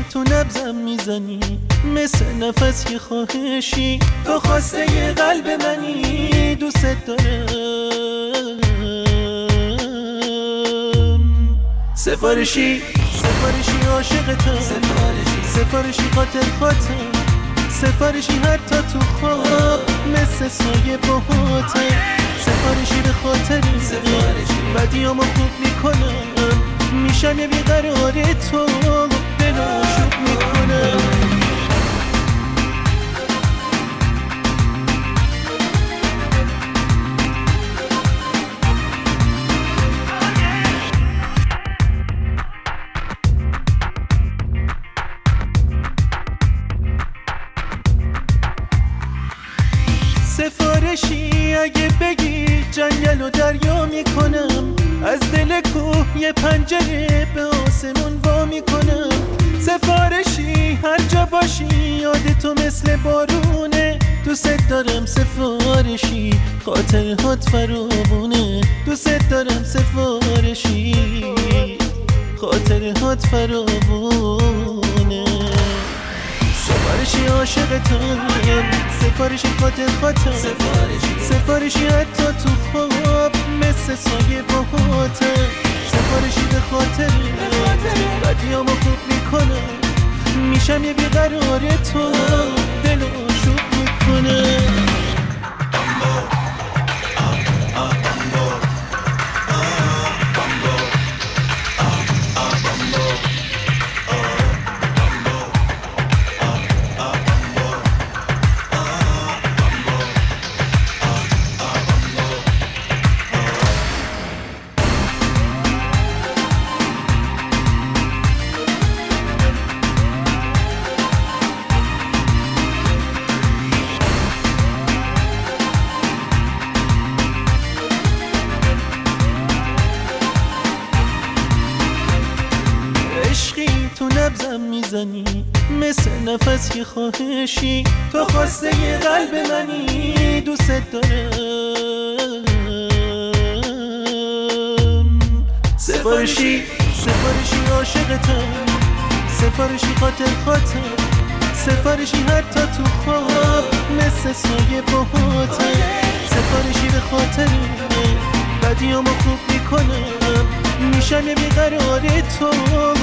تو نبضم میزنی مثل نفس یه خواهشی، تو خواسته یه قلب منی، دوست دارم. سفارشی عاشقتم، سفارشی خاطر سفارشی حتی تو خواب مثل سایه باهاتم، سفارشی به خاطری بدیامو خوب میکنم، میشم یه بیقرار تو دلو شوک میکنم. سفارشی اگه بگی جنگل و دریا میکنم، از دل کوه یه پنجره به آسمون وا میکنم. سفارشی هر جا باشی یاد تو مثل بارونه، دوست دارم. سفارشی خاطرهات فراوونه، دوست دارم. سفارشی خاطرهات فراوونه. سفارشی عاشقتم، سفارشی خاطر سفارشی حتی تو خواب مثل سایه باهاتم، سفارشی به خاطر بدیامو خوب میکنم، میشم یه بیقرار تو دلو شوک میکنم. تو نبضم میزنی مثل نفس یه خواهشی، تو خواسته یه قلب منی، دوست دارم. سفارشی عاشقتم، سفارشی خاطر سفارشی حتی تو خواب مثل سایه باهاتم، سفارشی به خاطر بدیامو خوب میکنم، میشم یه بیقرار تو